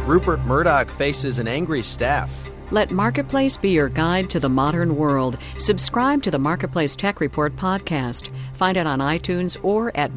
Rupert Murdoch faces an angry staff. Let Marketplace be your guide to the modern world. Subscribe to the Marketplace Tech Report podcast. Find it on iTunes or at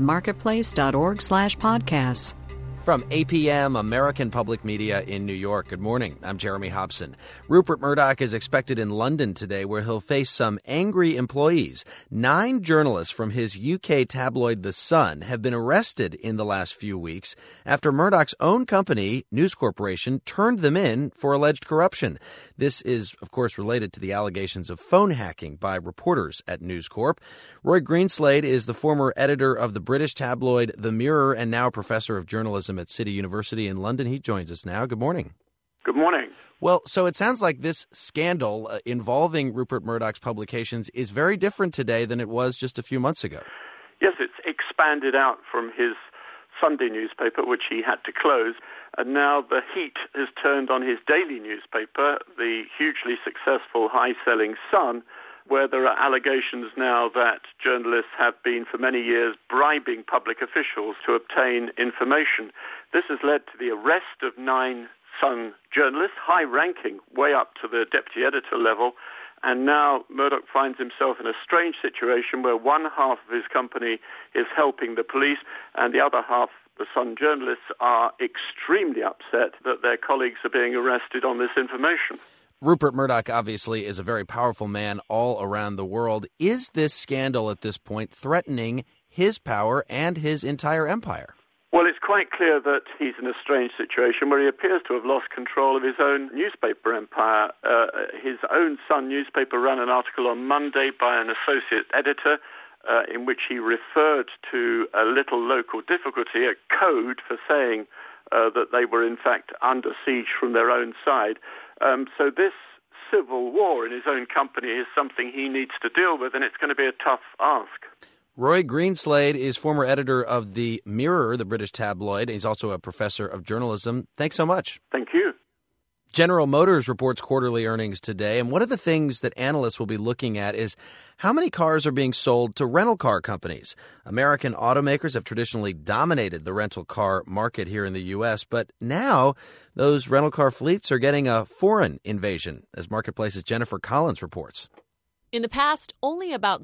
marketplace.org/podcasts. From APM, American Public Media in New York. Good morning. I'm Jeremy Hobson. Rupert Murdoch is expected in London today, where he'll face some angry employees. 9 journalists from his UK tabloid The Sun have been arrested in the last few weeks after Murdoch's own company, News Corporation, turned them in for alleged corruption. This is, of course, related to the allegations of phone hacking by reporters at News Corp. Roy Greenslade is the former editor of the British tabloid The Mirror and now a professor of journalism at City University in London. He joins us now. Good morning. Good morning. Well, so it sounds like this scandal involving Rupert Murdoch's publications is very different today than it was just a few months ago. Yes, it's expanded out from his Sunday newspaper, which he had to close, and now the heat has turned on his daily newspaper, the hugely successful, high-selling Sun, where there are allegations now that journalists have been for many years bribing public officials to obtain information. This has led to the arrest of 9 Sun journalists, high-ranking, way up to the deputy editor level, and now Murdoch finds himself in a strange situation where one half of his company is helping the police and the other half, the Sun journalists, are extremely upset that their colleagues are being arrested on this information. Rupert Murdoch obviously is a very powerful man all around the world. Is this scandal at this point threatening his power and his entire empire? Well, it's quite clear that he's in a strange situation where he appears to have lost control of his own newspaper empire. His own Sun newspaper ran an article on Monday by an associate editor in which he referred to a little local difficulty, a code for saying that they were in fact under siege from their own side. So this civil war in his own company is something he needs to deal with, and it's going to be a tough ask. Roy Greenslade is former editor of The Mirror, the British tabloid. He's also a professor of journalism. Thanks so much. Thank you. General Motors reports quarterly earnings today, and one of the things that analysts will be looking at is how many cars are being sold to rental car companies. American automakers have traditionally dominated the rental car market here in the U.S., but now those rental car fleets are getting a foreign invasion, as Marketplace's Jennifer Collins reports. In the past, only about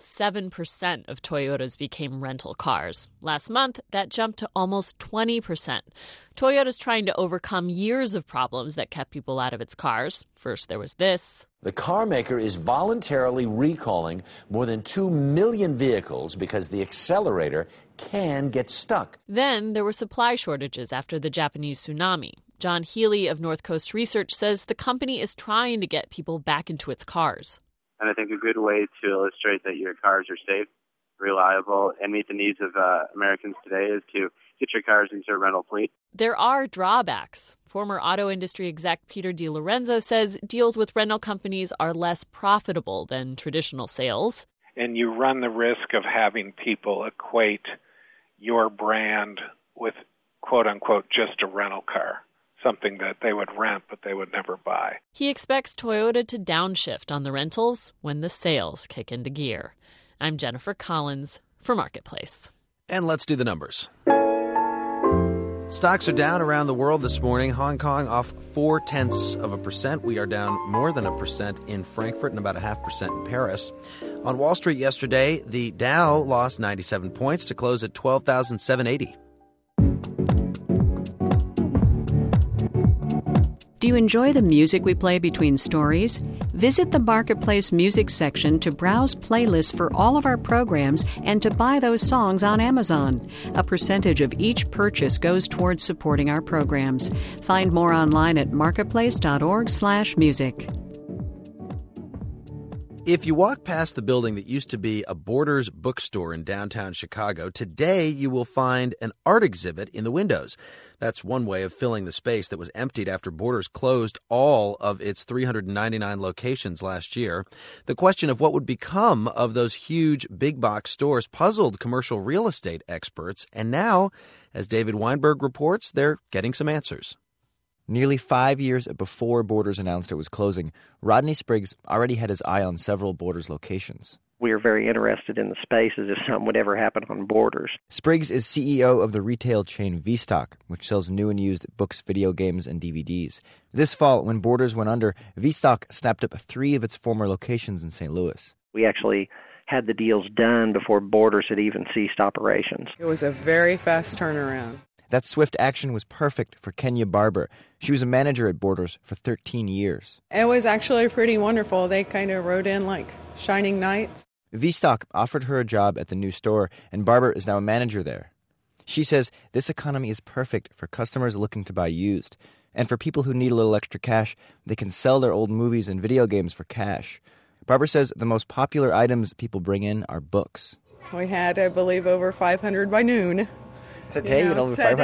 7% of Toyotas became rental cars. Last month, that jumped to almost 20%. Toyota's trying to overcome years of problems that kept people out of its cars. First, there was this. The car maker is voluntarily recalling more than 2 million vehicles because the accelerator can get stuck. Then there were supply shortages after the Japanese tsunami. John Healy of North Coast Research says the company is trying to get people back into its cars. And I think a good way to illustrate that your cars are safe, reliable, and meet the needs of Americans today is to get your cars into a rental fleet. There are drawbacks. Former auto industry exec Peter DiLorenzo says deals with rental companies are less profitable than traditional sales. And you run the risk of having people equate your brand with, quote-unquote, just a rental car. Something that they would rent, but they would never buy. He expects Toyota to downshift on the rentals when the sales kick into gear. I'm Jennifer Collins for Marketplace. And let's do the numbers. Stocks are down around the world this morning. Hong Kong off 0.4%. We are down more than 1% in Frankfurt and about 0.5% in Paris. On Wall Street yesterday, the Dow lost 97 points to close at 12,780. Do you enjoy the music we play between stories? Visit the Marketplace music section to browse playlists for all of our programs and to buy those songs on Amazon. A percentage of each purchase goes towards supporting our programs. Find more online at marketplace.org/music. If you walk past the building that used to be a Borders bookstore in downtown Chicago, today you will find an art exhibit in the windows. That's one way of filling the space that was emptied after Borders closed all of its 399 locations last year. The question of what would become of those huge big box stores puzzled commercial real estate experts, and now, as David Weinberg reports, they're getting some answers. Nearly 5 years before Borders announced it was closing, Rodney Spriggs already had his eye on several Borders locations. We are very interested in the spaces if something would ever happen on Borders. Spriggs is CEO of the retail chain Vstock, which sells new and used books, video games, and DVDs. This fall, when Borders went under, Vstock snapped up 3 of its former locations in St. Louis. We actually had the deals done before Borders had even ceased operations. It was a very fast turnaround. That swift action was perfect for Kenya Barber. She was a manager at Borders for 13 years. It was actually pretty wonderful. They kind of rode in like shining knights. Vstock offered her a job at the new store, and Barber is now a manager there. She says this economy is perfect for customers looking to buy used. And for people who need a little extra cash, they can sell their old movies and video games for cash. Barber says the most popular items people bring in are books. We had, I believe, over 500 by noon. Today, you had over 500.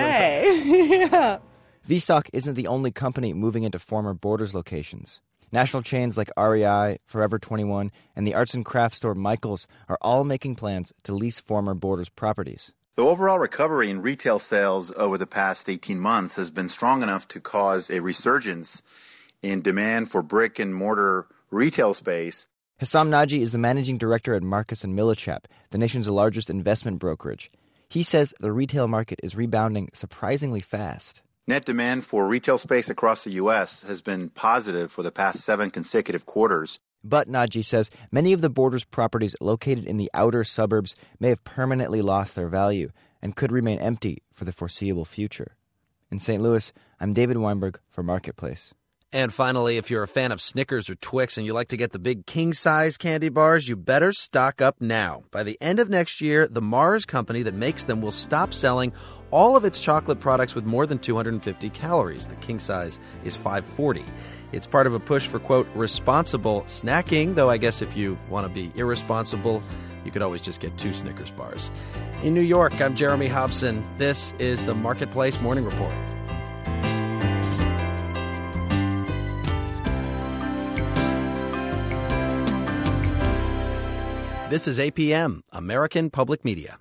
Yeah. Vstock isn't the only company moving into former Borders locations. National chains like REI, Forever 21, and the arts and crafts store Michaels are all making plans to lease former Borders properties. The overall recovery in retail sales over the past 18 months has been strong enough to cause a resurgence in demand for brick-and-mortar retail space. Hassam Naji is the managing director at Marcus & Millichap, the nation's largest investment brokerage. He says the retail market is rebounding surprisingly fast. Net demand for retail space across the U.S. has been positive for the past 7 consecutive quarters. But, Naji says, many of the Borders properties located in the outer suburbs may have permanently lost their value and could remain empty for the foreseeable future. In St. Louis, I'm David Weinberg for Marketplace. And finally, if you're a fan of Snickers or Twix and you like to get the big king-size candy bars, you better stock up now. By the end of next year, the Mars company that makes them will stop selling all of its chocolate products with more than 250 calories. The king size is 540. It's part of a push for, quote, responsible snacking, though I guess if you want to be irresponsible, you could always just get 2 Snickers bars. In New York, I'm Jeremy Hobson. This is the Marketplace Morning Report. This is APM, American Public Media.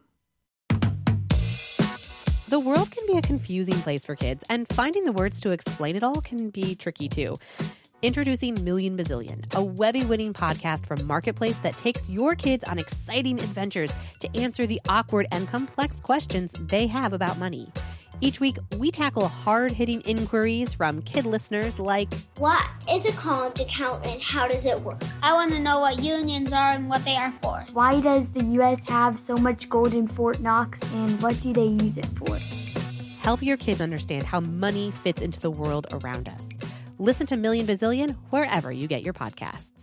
The world can be a confusing place for kids, and finding the words to explain it all can be tricky too. Introducing Million Bazillion, a Webby-winning podcast from Marketplace that takes your kids on exciting adventures to answer the awkward and complex questions they have about money. Each week, we tackle hard-hitting inquiries from kid listeners like, what is a college account and how does it work? I want to know what unions are and what they are for. Why does the U.S. have so much gold in Fort Knox and what do they use it for? Help your kids understand how money fits into the world around us. Listen to Million Bazillion wherever you get your podcasts.